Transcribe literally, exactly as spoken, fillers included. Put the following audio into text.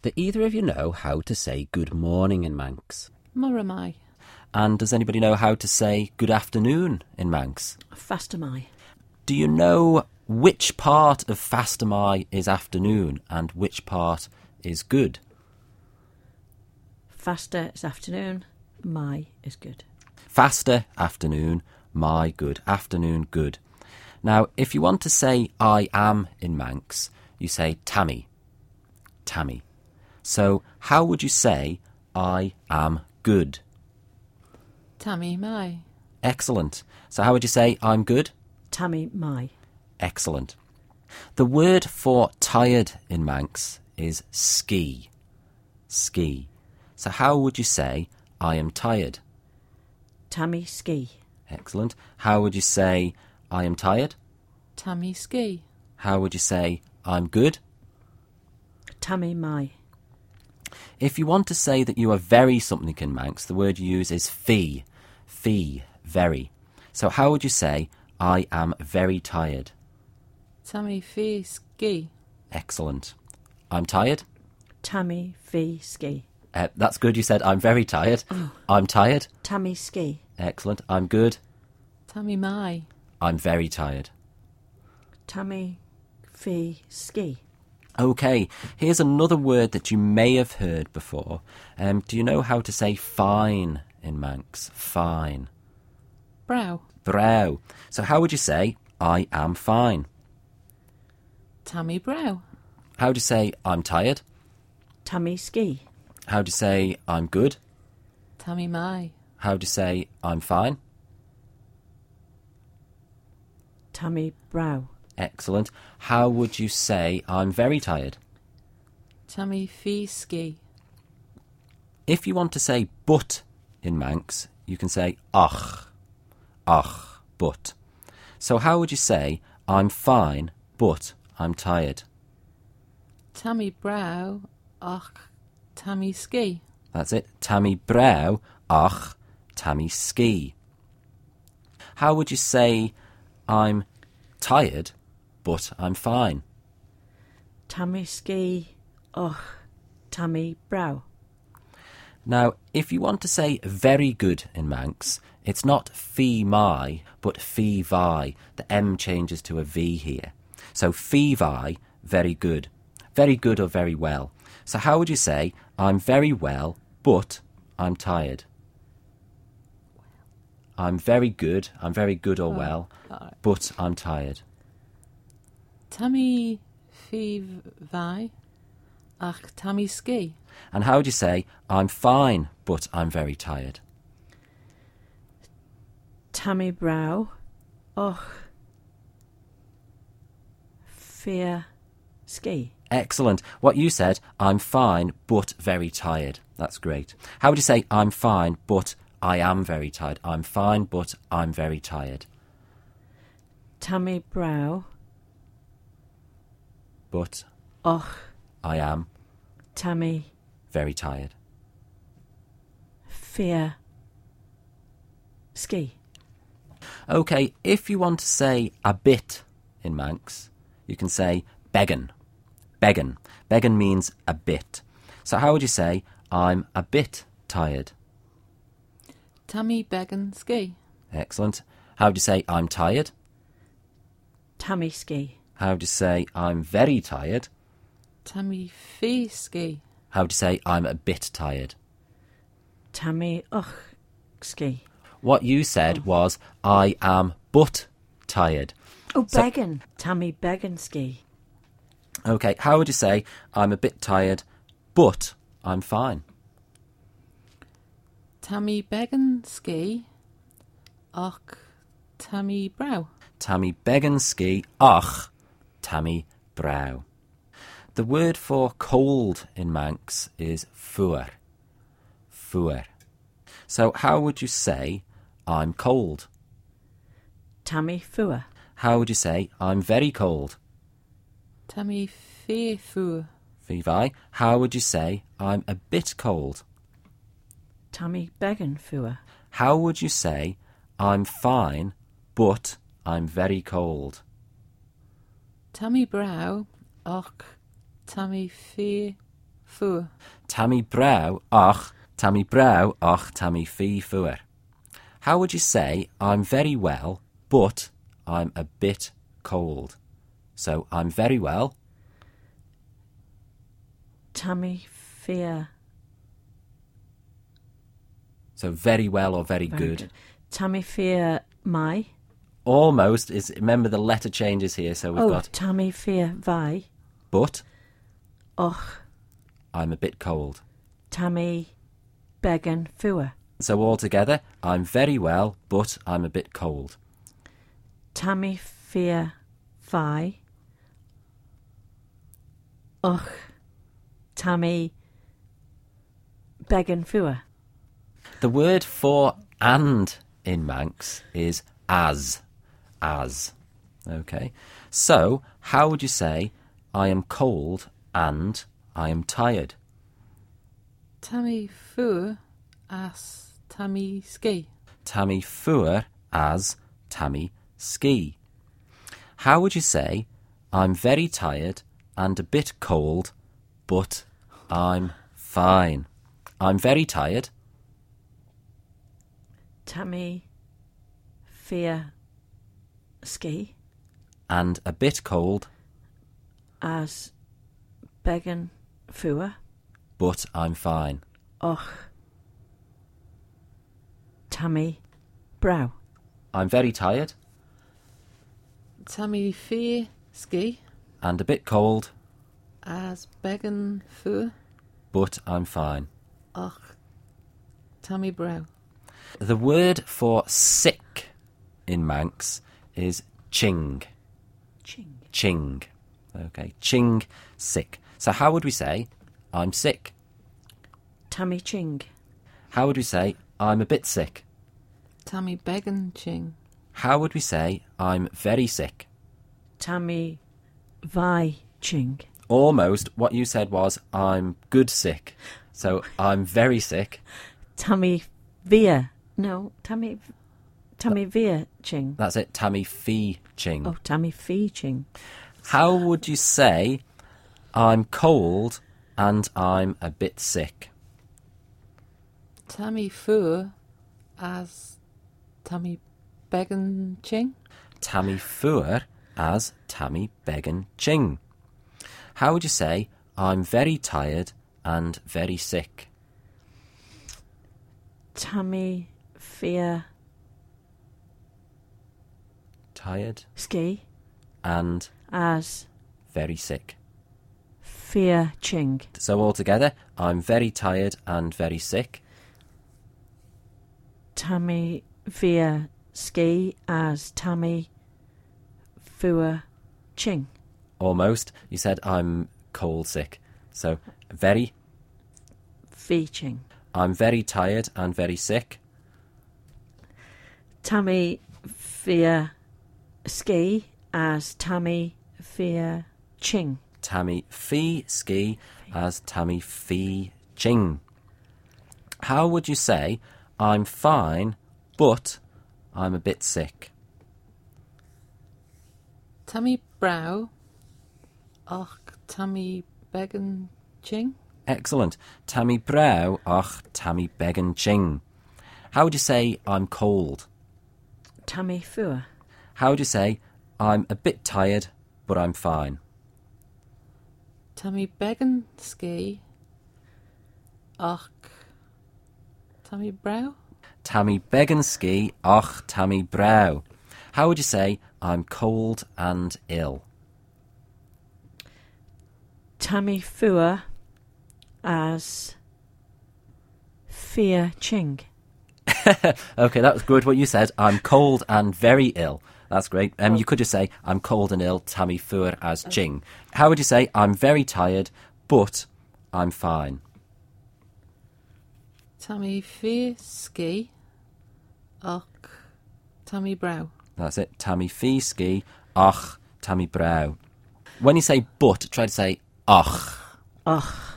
Do either of you know how to say good morning in Manx? Moramai. And does anybody know how to say good afternoon in Manx? Fastamai. Do you know which part of Fastamai is afternoon and which part is good? Faster is afternoon. Mai is good. Faster, afternoon. My, good. Afternoon, good. Now, if you want to say I am in Manx, you say Tammy. Tammy. So, how would you say I am good? Tammy Mai. Excellent. So, how would you say I'm good? Tammy Mai. Excellent. The word for tired in Manx is ski. Ski. So, how would you say I am tired? Tammy Ski. Excellent. How would you say I am tired? Tammy Ski. How would you say I'm good? Tammy Mai. If you want to say that you are very something in Manx, the word you use is fee. Fee, very. So how would you say I am very tired? Tammy Fee Ski. Excellent. I'm tired? Tammy Fee Ski. Uh, that's good. You said I'm very tired. Oh. I'm tired. Tammy Ski. Excellent. I'm good. Tammy Mai. I'm very tired. Tammy Fee Ski. Okay, here's another word that you may have heard before. Um, do you know how to say fine in Manx? Fine. Brow. Brow. So how would you say I am fine? Tammy Brow. How do you say I'm tired? Tammy Ski. How do you say I'm good? Tammy Mai. How do you say I'm fine? Tammy Brow. Excellent. How would you say I'm very tired? Tammy Fee Ski. If you want to say but in Manx, you can say och. Och, but. So how would you say I'm fine, but I'm tired? Tammy Brow. Och. Tammy Ski. That's it. Tammy brow, och, tammy ski. How would you say I'm tired, but I'm fine? Tammy Ski. Och. Tammy Brow. Now, if you want to say very good in Manx, it's not fee my, but fee vi. The M changes to a V here. So fee vi, very good. Very good or very well. So how would you say, I'm very well, but I'm tired? I'm very good, I'm very good or Oh, well, alright. but I'm tired. Tammy Fee Vi. Ach. Tammy Ski. And how would you say, I'm fine, but I'm very tired? Tammy Brow. Och. Fear Ski. Excellent. What you said, I'm fine, but very tired. That's great. How would you say, I'm fine, but I am very tired? I'm fine, but I'm very tired. Tammy Brow. But Och. I am Tammy very tired. Fear Ski. Okay, if you want to say a bit in Manx, you can say beggin. Beggin. Beggin means a bit. So how would you say, I'm a bit tired? Tammy Beggin Ski. Excellent. How would you say, I'm tired? Tammy Ski. How would you say, I'm very tired? Tammy Fee Ski. How would you say, I'm a bit tired? Tammy Och Ski. What you said was, I am but tired. Oh, So- Beggin. Tammy Beggin Ski. Okay, how would you say, I'm a bit tired, but I'm fine? Tammy Beggin Ski. Och. Tammy Brow. Tammy beggin ski, och, tammy brow. The word for cold in Manx is fuer. Fuer. So how would you say, I'm cold? Tammy Fua. How would you say, I'm very cold? Tammy Fee Fu. Vivi, how would you say, I'm a bit cold? Tammy Beggin Fua. How would you say, I'm fine, but I'm very cold? Tammy Brow. Och. Tammy Fee fu. Tammy brow och, tammy brow och tammy fee fuer. How would you say, I'm very well, but I'm a bit cold? So, I'm very well. Tammy fear. So, very well or very, Very good. good. Tammy fear my. Almost is, remember the letter changes here, so we've Oh, got tammy fear vi. but, Och, I'm a bit cold. tammy began fua. So, altogether, I'm very well, but I'm a bit cold. Tammy fear vi. Och, tammy began fua. The word for and in Manx is as. As. Okay. So, how would you say, I am cold and I am tired? Tammy fu as tammy ski. Tammy fuer as tammy ski. How would you say, I'm very tired and a bit cold, but I'm fine? I'm very tired. Tammy fear ski And a bit cold, as began fua. but I'm fine. Och, tammy brow. I'm very tired Tammy fe ski and a bit cold, as began fu. but I'm fine. Och, tammy brow. The word for sick in Manx is ching. Ching. Ching. Okay, ching, sick. So how would we say, I'm sick? Tammy ching. How would we say, I'm a bit sick? Tammy began ching. How would we say, I'm very sick? Tammy vi ching. Almost what you said was, I'm good sick. So I'm very sick. Tammy via. No, Tammy. Tammy via ching. That's it, tammy fee ching. Oh, Tammy fee ching. How would you say, I'm cold and I'm a bit sick? Tammy fu as tammy began ching. Tammy fuer as tammy began ching. How would you say, I'm very tired and very sick? Tammy fear Tired ski and as very sick. fear ching. So altogether, I'm very tired and very sick. Tammy via ski as Tammy fua ching. Almost. You said I'm cold sick. So very, Fee ching. I'm very tired and very sick. Tammy via ski as Tammy via ching. Tammy fee ski as tammy fee ching. How would you say, I'm fine, but I'm a bit sick? Tammy brow. Och, tammy began ching. Excellent. Tammy brow och tammy began ching. How would you say, I'm cold? Tammy fua. How would you say, I'm a bit tired, but I'm fine? Tammy began ski. Och, tammy brow. Tammy began ski och tammy brow. How would you say, I'm cold and ill? Tammy fua as fear ching. Okay, that was good what you said. I'm cold and very ill. That's great. Um, You could just say, I'm cold and ill, tammy fuer as ching. How would you say, I'm very tired, but I'm fine? Tammy fe ski. Och, tammy brow. That's it. Tammy fee ski, och, tammy brow. When you say but, try to say och. Och,